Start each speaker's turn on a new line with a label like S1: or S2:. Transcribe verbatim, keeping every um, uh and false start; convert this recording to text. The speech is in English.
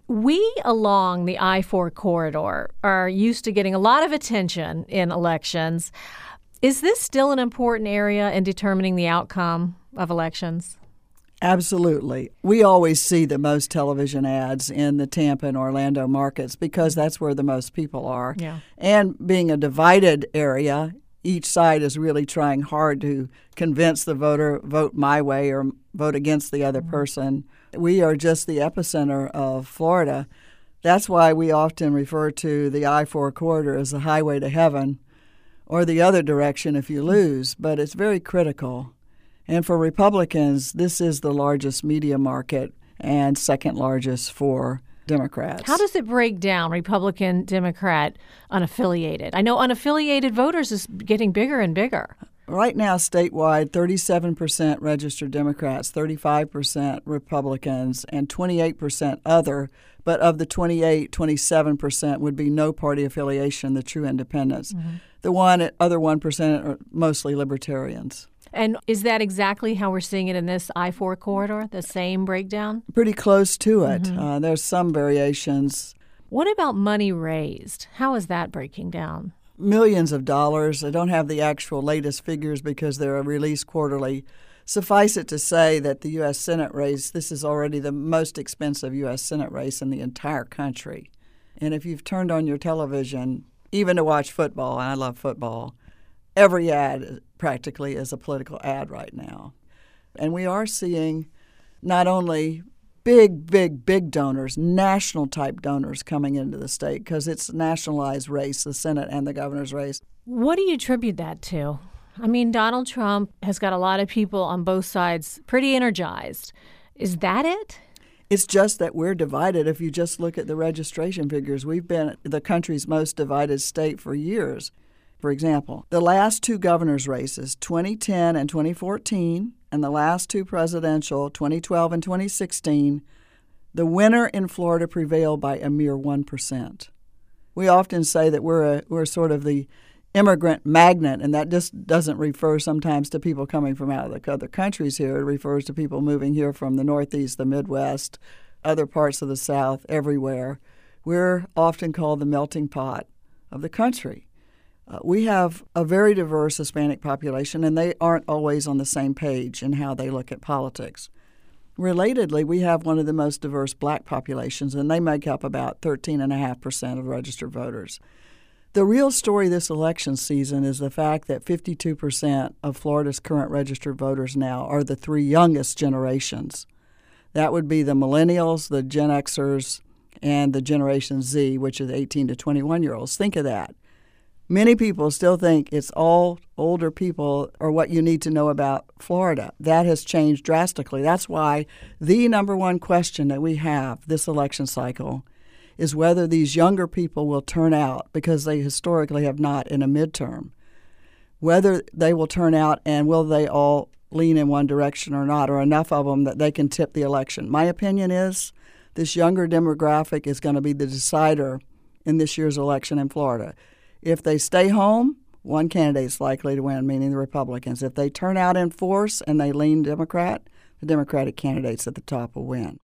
S1: We along the I four corridor are used to getting a lot of attention in elections. Is this still an important area in determining the outcome of elections?
S2: Absolutely. We always see the most television ads in the Tampa and Orlando markets because that's where the most people are.
S1: Yeah.
S2: And being a divided area, each side is really trying hard to convince the voter, vote my way or vote against the other person. We are just the epicenter of Florida. That's why we often refer to the I four corridor as the highway to heaven, or the other direction if you lose, but it's very critical. And for Republicans, this is the largest media market and second largest for Democrats.
S1: How does it break down, Republican, Democrat, unaffiliated? I know unaffiliated voters is getting bigger and bigger.
S2: Right now, statewide, thirty-seven percent registered Democrats, thirty-five percent Republicans, and twenty-eight percent other. But of the twenty-eight, twenty-seven percent would be no party affiliation, the true independents. Mm-hmm. The one other one percent are mostly libertarians.
S1: And is that exactly how we're seeing it in this I four corridor, the same breakdown?
S2: Pretty close to it.
S1: Mm-hmm.
S2: Uh, there's some variations.
S1: What about money raised? How is that breaking down?
S2: Millions of dollars. I don't have the actual latest figures because they're released quarterly. Suffice it to say that the U S Senate race, this is already the most expensive U S Senate race in the entire country. And if you've turned on your television, even to watch football, and I love football, every ad practically is a political ad right now. And we are seeing not only big, big, big donors, national-type donors coming into the state because it's a nationalized race, the Senate and the governor's race.
S1: What do you attribute that to? I mean, Donald Trump has got a lot of people on both sides pretty energized. Is that it?
S2: It's just that we're divided. If you just look at the registration figures, we've been the country's most divided state for years. For example, the last two governor's races, twenty ten and twenty fourteen, and the last two presidential, twenty twelve and twenty sixteen, the winner in Florida prevailed by a mere one percent. We often say that we're a, we're sort of the immigrant magnet, and that just doesn't refer sometimes to people coming from out of the other countries here. It refers to people moving here from the Northeast, the Midwest, other parts of the South, everywhere. We're often called the melting pot of the country. Uh, we have a very diverse Hispanic population, and they aren't always on the same page in how they look at politics. Relatedly, we have one of the most diverse black populations, and they make up about thirteen point five percent of registered voters. The real story this election season is the fact that fifty-two percent of Florida's current registered voters now are the three youngest generations. That would be the millennials, the Gen Xers, and the Generation Z, which is eighteen to twenty-one-year-olds. Think of that. Many people still think it's all older people or what you need to know about Florida. That has changed drastically. That's why the number one question that we have this election cycle is whether these younger people will turn out, because they historically have not in a midterm, whether they will turn out and will they all lean in one direction or not, or enough of them that they can tip the election. My opinion is this younger demographic is going to be the decider in this year's election in Florida. If they stay home, one candidate is likely to win, meaning the Republicans. If they turn out in force and they lean Democrat, the Democratic candidates at the top will win.